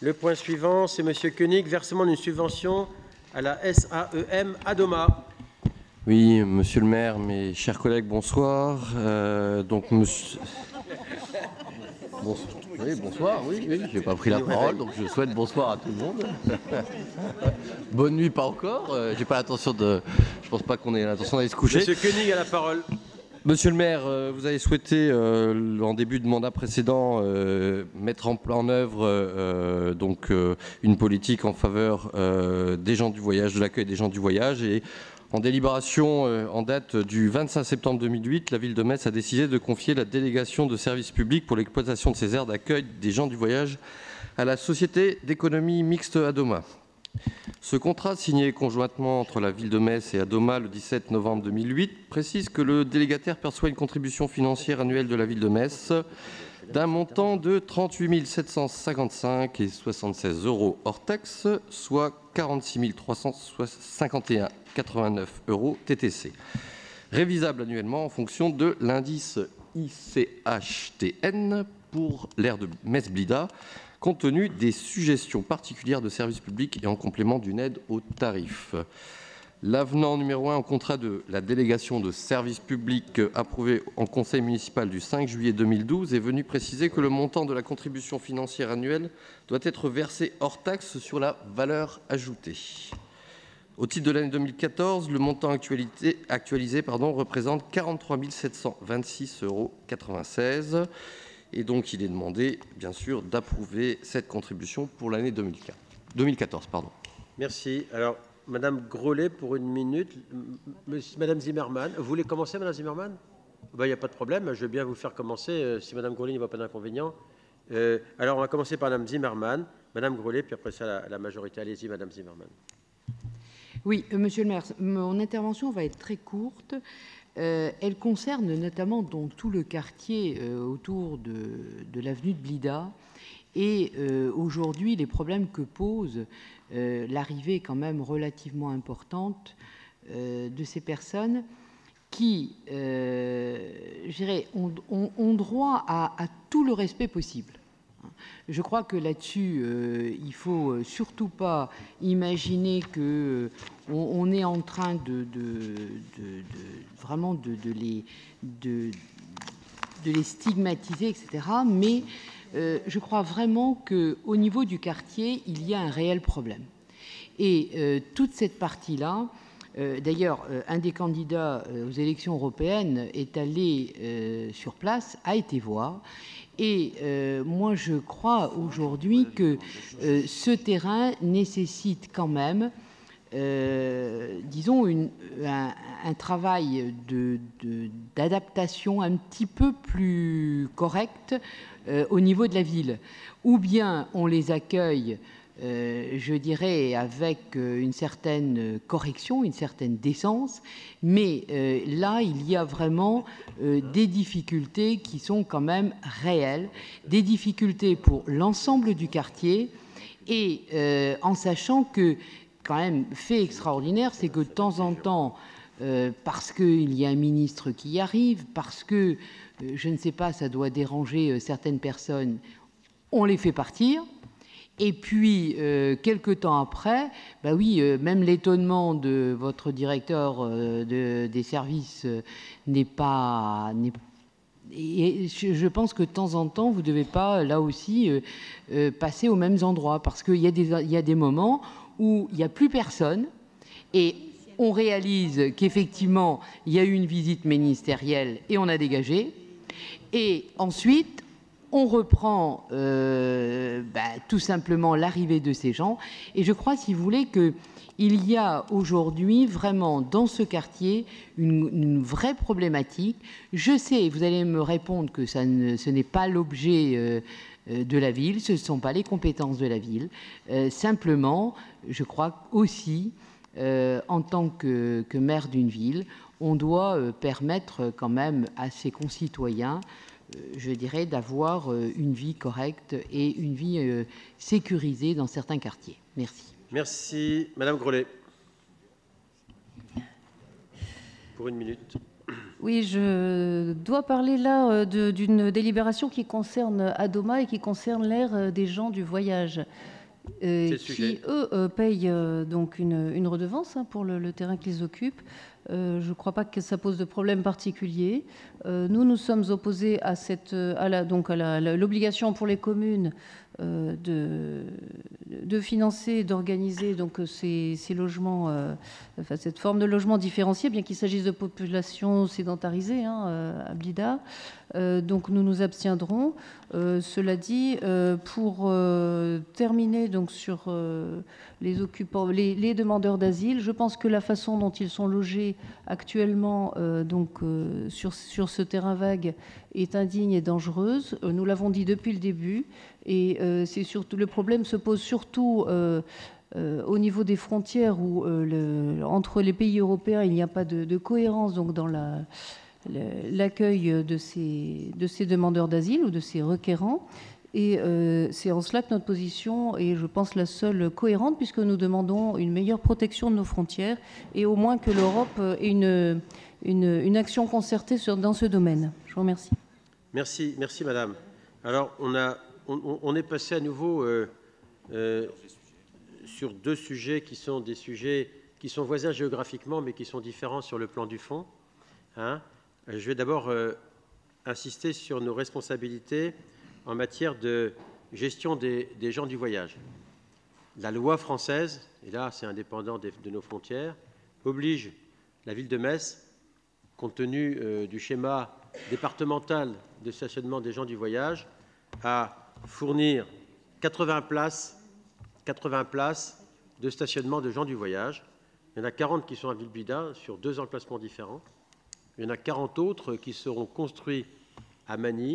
Le point suivant, c'est M. Koenig, versement d'une subvention à la SAEM Adoma. Oui, monsieur le maire, mes chers collègues, bonsoir. Monsieur... Oui, bonsoir, oui, je n'ai pas pris la parole, donc je souhaite bonsoir à tout le monde. Bonne nuit, pas encore. J'ai pas l'intention de... Je pense pas qu'on ait l'intention d'aller se coucher. Monsieur Koenig a la parole. Monsieur le maire, vous avez souhaité, en début de mandat précédent, mettre en œuvre une politique en faveur des gens du voyage, de l'accueil des gens du voyage. Et en délibération en date du 25 septembre 2008, la ville de Metz a décidé de confier la délégation de service public pour l'exploitation de ces aires d'accueil des gens du voyage à la Société d'économie mixte Adoma. Ce contrat, signé conjointement entre la ville de Metz et Adoma le 17 novembre 2008, précise que le délégataire perçoit une contribution financière annuelle de la ville de Metz d'un montant de 38 755,76 € hors taxe, soit 46 351,89 € TTC, révisable annuellement en fonction de l'indice ICHTN pour l'aire de Metz-Blida, compte tenu des suggestions particulières de services publics et en complément d'une aide au tarif. L'avenant numéro 1 au contrat de la délégation de services publics approuvé en conseil municipal du 5 juillet 2012 est venu préciser que le montant de la contribution financière annuelle doit être versé hors taxe sur la valeur ajoutée. Au titre de l'année 2014, le montant actualisé représente 43 726,96 €. Et donc, il est demandé, bien sûr, d'approuver cette contribution pour l'année 2014. Merci. Alors, Madame Grollet, pour une minute. Madame Zimmermann, vous voulez commencer, Madame Zimmermann? Il n'y a pas de problème, je veux bien vous faire commencer, si Madame Grollet n'y voit pas d'inconvénient. Alors, on va commencer par Madame Zimmermann. Madame Grollet, puis après ça, la majorité. Allez-y, Madame Zimmermann. Oui, Monsieur le maire, mon intervention va être très courte. Elle concerne notamment tout le quartier autour de l'avenue de Blida et aujourd'hui les problèmes que pose l'arrivée quand même relativement importante de ces personnes qui, je dirais, ont droit à tout le respect possible. Je crois que là-dessus, il ne faut surtout pas imaginer que on est en train vraiment de les stigmatiser, etc. Mais je crois vraiment qu'au niveau du quartier, il y a un réel problème. Et toute cette partie-là, d'ailleurs, un des candidats aux élections européennes est allé sur place, a été voir. Et moi, je crois aujourd'hui que ce terrain nécessite quand même, disons, un travail d'adaptation un petit peu plus correct au niveau de la ville. Ou bien on les accueille, je dirais, avec une certaine correction, une certaine décence, mais là, il y a vraiment des difficultés qui sont quand même réelles, des difficultés pour l'ensemble du quartier, et en sachant que, quand même, fait extraordinaire, c'est que de temps en temps, parce qu'il y a un ministre qui y arrive, parce que, je ne sais pas, ça doit déranger certaines personnes, on les fait partir. Et puis, quelque temps après, bah oui, même l'étonnement de votre directeur des services n'est pas... Et je pense que de temps en temps, vous ne devez pas, là aussi, passer aux mêmes endroits. Parce qu'il y a des moments où il n'y a plus personne et on réalise qu'effectivement, il y a eu une visite ministérielle et on a dégagé. Et ensuite, on reprend tout simplement l'arrivée de ces gens. Et je crois, si vous voulez, qu'il y a aujourd'hui vraiment dans ce quartier une vraie problématique. Je sais, vous allez me répondre que ce n'est pas l'objet de la ville, ce ne sont pas les compétences de la ville. Simplement, je crois aussi, en tant que maire d'une ville, on doit permettre quand même à ses concitoyens, je dirais, d'avoir une vie correcte et une vie sécurisée dans certains quartiers. Merci. Merci. Madame Grollet. Pour une minute. Oui, je dois parler là d'une délibération qui concerne Adoma et qui concerne l'aire des gens du voyage, qui, eux, payent donc une redevance pour le terrain qu'ils occupent. Je ne crois pas que ça pose de problème particulier. Nous sommes opposés à l'obligation pour les communes de financer, d'organiser donc ces logements, enfin cette forme de logement différencié, bien qu'il s'agisse de populations sédentarisées à Blida. Donc nous nous abstiendrons. Cela dit, pour terminer donc sur les occupants, les demandeurs d'asile, je pense que la façon dont ils sont logés actuellement sur ce terrain vague est indigne et dangereuse. Nous l'avons dit depuis le début, et c'est surtout le problème se pose surtout au niveau des frontières où entre les pays européens il n'y a pas de cohérence donc dans l'accueil de ces demandeurs d'asile ou de ces requérants. Et c'est en cela que notre position est, je pense, la seule cohérente, puisque nous demandons une meilleure protection de nos frontières et au moins que l'Europe ait une action concertée dans ce domaine. Je vous remercie. Merci madame. Alors, on est passé à nouveau sur deux sujets qui sont des sujets qui sont voisins géographiquement, mais qui sont différents sur le plan du fond. Je vais d'abord insister sur nos responsabilités en matière de gestion des gens du voyage. La loi française, et là c'est indépendant de nos frontières, oblige la ville de Metz, compte tenu du schéma départemental de stationnement des gens du voyage, à fournir 80 places de stationnement de gens du voyage. Il y en a 40 qui sont à Villeblida sur 2 emplacements différents. Il y en a 40 autres qui seront construits à Magny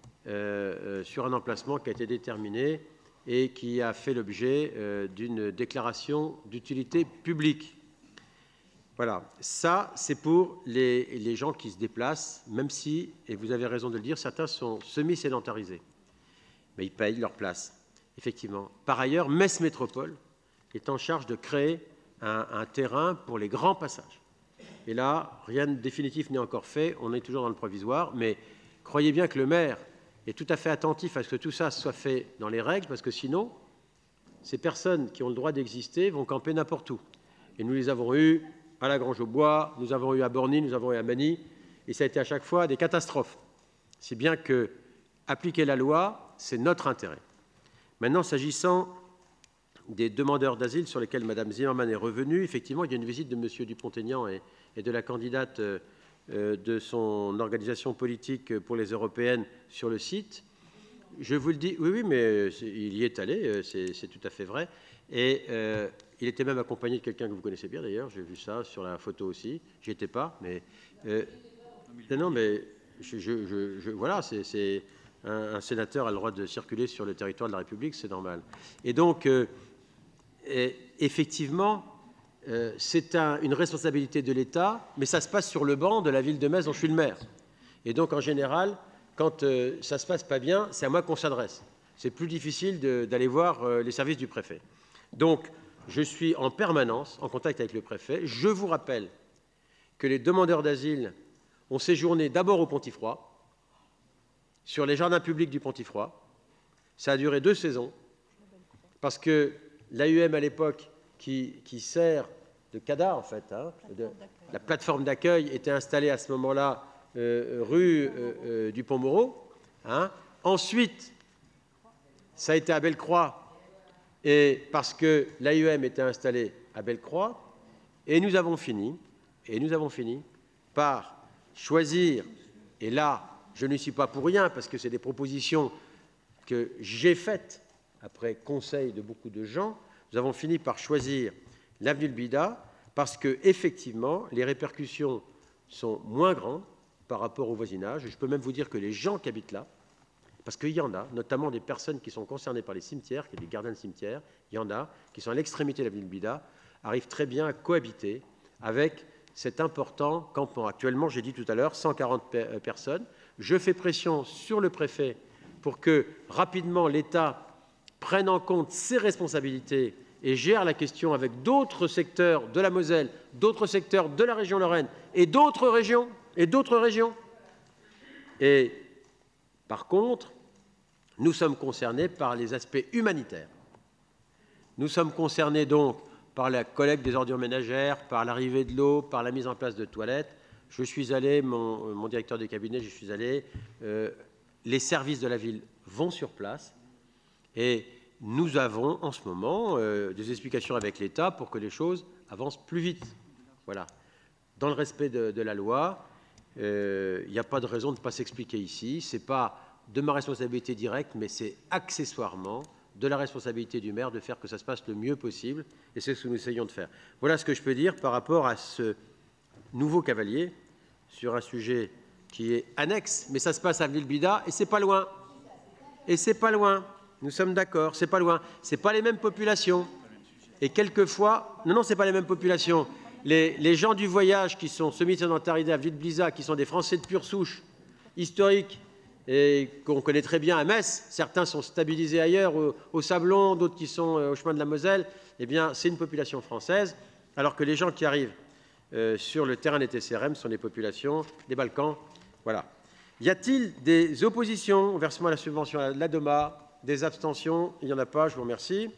sur un emplacement qui a été déterminé et qui a fait l'objet d'une déclaration d'utilité publique. Voilà, ça c'est pour les gens qui se déplacent, même si, et vous avez raison de le dire, certains sont semi-sédentarisés. Mais ils payent leur place, effectivement. Par ailleurs, Metz Métropole est en charge de créer un terrain pour les grands passages. Et là, rien de définitif n'est encore fait, on est toujours dans le provisoire, mais croyez bien que le maire est tout à fait attentif à ce que tout ça soit fait dans les règles, parce que sinon, ces personnes qui ont le droit d'exister vont camper n'importe où. Et nous les avons eus à la Grange-aux-Bois, nous avons eu à Borny, nous avons eu à Magny, et ça a été à chaque fois des catastrophes. Si bien que appliquer la loi, c'est notre intérêt. Maintenant, s'agissant des demandeurs d'asile sur lesquels Mme Zimmermann est revenue, effectivement, il y a une visite de M. Dupont-Aignan et de la candidate de son organisation politique pour les européennes sur le site. Je vous le dis, oui, mais il y est allé, c'est tout à fait vrai. Et il était même accompagné de quelqu'un que vous connaissez bien d'ailleurs, j'ai vu ça sur la photo aussi. J'y étais pas, mais non, mais voilà, c'est un sénateur a le droit de circuler sur le territoire de la République, c'est normal. Et donc, effectivement, c'est une responsabilité de l'État, mais ça se passe sur le banc de la ville de Metz dont je suis le maire. Et donc, en général, quand ça se passe pas bien, c'est à moi qu'on s'adresse. C'est plus difficile d'aller voir les services du préfet. Donc, je suis en permanence en contact avec le préfet. Je vous rappelle que les demandeurs d'asile ont séjourné d'abord au Pontifroy, sur les jardins publics du Pontifroy. Ça a duré 2 saisons, parce que l'AUM à l'époque, qui sert de CADA en fait, la plateforme d'accueil était installée à ce moment-là rue du Pont-Moreau. Ensuite, ça a été à Bellecroix, et parce que l'AUM était installée à Bellecroix, et nous avons fini par choisir, et là, je ne suis pas pour rien, parce que c'est des propositions que j'ai faites après conseil de beaucoup de gens, nous avons fini par choisir l'avenue de Blida, parce que effectivement, les répercussions sont moins grandes par rapport au voisinage. Et je peux même vous dire que les gens qui habitent là, parce qu'il y en a, notamment des personnes qui sont concernées par les cimetières, qui sont des gardiens de cimetières, il y en a, qui sont à l'extrémité de l'avenue de Blida, arrivent très bien à cohabiter avec cet important campement. Actuellement, j'ai dit tout à l'heure, 140 personnes. Je fais pression sur le préfet pour que rapidement l'État prenne en compte ses responsabilités et gère la question avec d'autres secteurs de la Moselle, d'autres secteurs de la région Lorraine et d'autres régions, et d'autres régions. Et par contre, nous sommes concernés par les aspects humanitaires. Nous sommes concernés donc par la collecte des ordures ménagères, par l'arrivée de l'eau, par la mise en place de toilettes. Je suis allé, mon directeur de cabinet, je suis allé, les services de la ville vont sur place et nous avons en ce moment des explications avec l'État pour que les choses avancent plus vite. Voilà. Dans le respect de la loi, il n'y a pas de raison de ne pas s'expliquer ici. Ce n'est pas de ma responsabilité directe, mais c'est accessoirement de la responsabilité du maire de faire que ça se passe le mieux possible, et c'est ce que nous essayons de faire. Voilà ce que je peux dire par rapport à ce nouveau cavalier sur un sujet qui est annexe, mais ça se passe à Villebida, et c'est pas loin. Et c'est pas loin. Nous sommes d'accord, c'est pas loin. C'est pas les mêmes populations. Et quelquefois, non, c'est pas les mêmes populations. Les gens du voyage qui sont semi-sédentarisés à Villebisa, qui sont des Français de pure souche, historiques, et qu'on connaît très bien à Metz, certains sont stabilisés ailleurs, au Sablon, d'autres qui sont au chemin de la Moselle, eh bien, c'est une population française, alors que les gens qui arrivent sur le terrain des TCRM sont des populations des Balkans. Voilà. Y a-t-il des oppositions au versement à la subvention à l'ADOMA, des abstentions? Il n'y en a pas, je vous remercie.